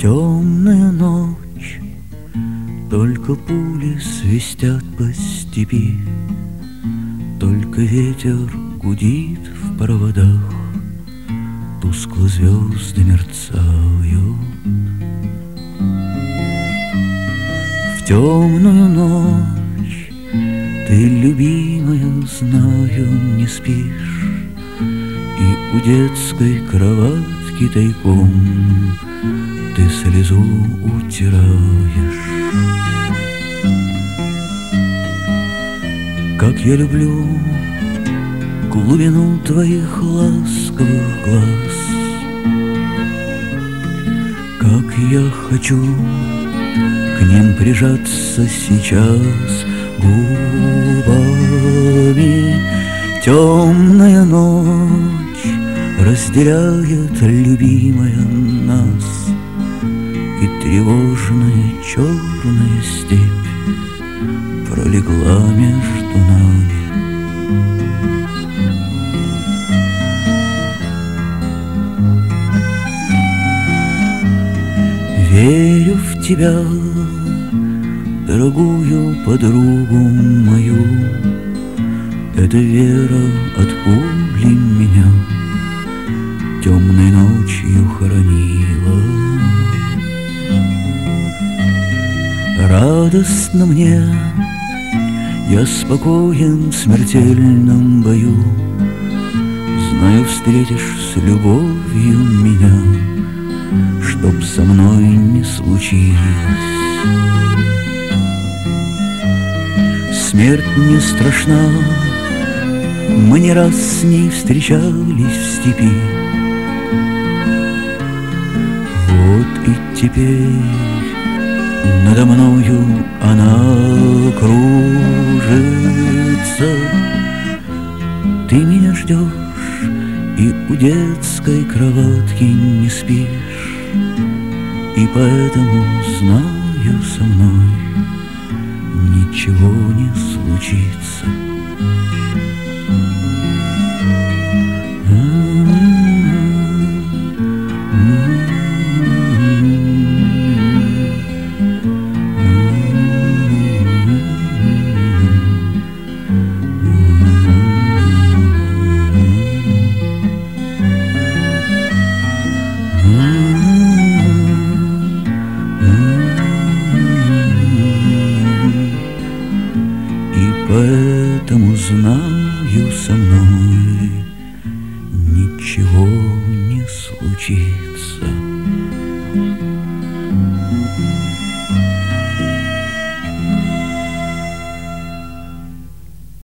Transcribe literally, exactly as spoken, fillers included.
Темная ночь, только пули свистят по степи, только ветер гудит в проводах, тускло звезды мерцают. В темную ночь ты, любимая, знаю, не спишь, и у детской кроватки тайком ты слезу утираешь. Как я люблю глубину твоих ласковых глаз, как я хочу к ним прижаться сейчас губами. Темная ночь разделяет, любимая, нас, и тревожная черная степь пролегла между нами. Верю в тебя, дорогую подругу мою, эта вера от пули меня темной ночью хоронила. Радостно мне, я спокоен в смертельном бою, знаю, встретишь с любовью меня, чтоб со мной не случилось. Смерть не страшна, мы не раз с ней встречались в степи. Вот и теперь надо мною она кружится. Ты меня ждешь и у детской кроватки не спишь, и поэтому знаю, со мной ничего не случится. Поэтому знаю, со мной ничего не случится.